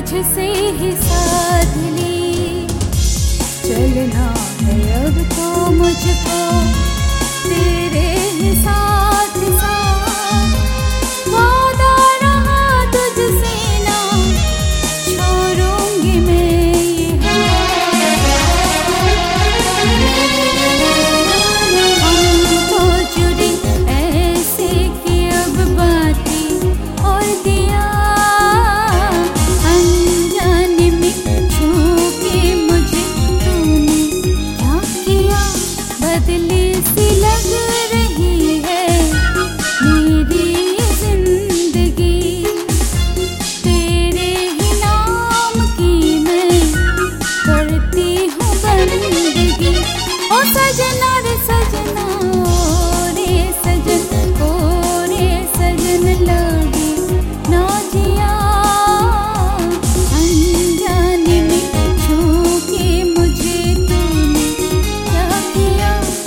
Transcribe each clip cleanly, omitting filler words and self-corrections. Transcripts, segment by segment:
तुझसे ही साथ ली। चलना है अब तो मुझको तेरे ही साथ साथ, वादा रहा तुझसे ना छोड़ूंगी मैं ये हमको जुड़ी ऐसे कि अब बातें और दिया अनजाने में छू के मुझे तूने क्या किया। बदली सी लग रही है मेरी ये जिंदगी, तेरे ही नाम की मैं करती हूँ बंदगी। ओ सजना रे सजना, ओ रे सजन, ओ रे सजन लगे ना जिया अनजाने में छू के मुझे तूने क्या किया।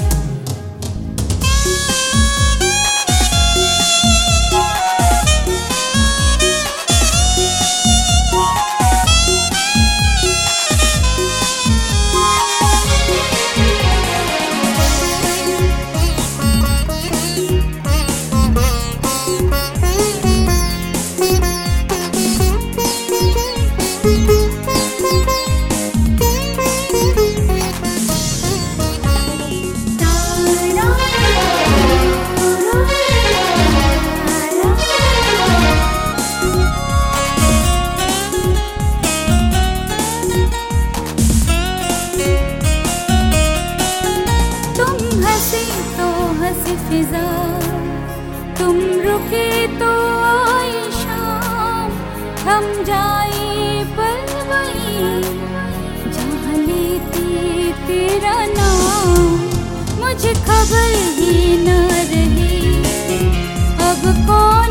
फिजा तुम रुके तो आई शाम, थम जाए पल वही जहाँ लेती तेरा नाम। मुझे खबर ही न रही अब कौन